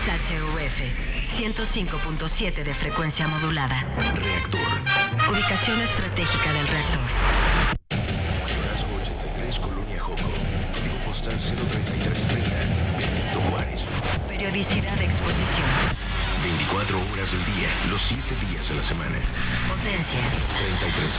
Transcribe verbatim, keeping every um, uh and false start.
X H U F, ciento cinco punto siete de frecuencia modulada. Reactor. Ubicación estratégica del reactor. Mayorazgo ochenta y tres, Colonia Joco. Código postal cero treinta y tres treinta, Benito Juárez. Periodicidad de exposición. veinticuatro horas del día, los siete días de la semana. Potencia. treinta y tres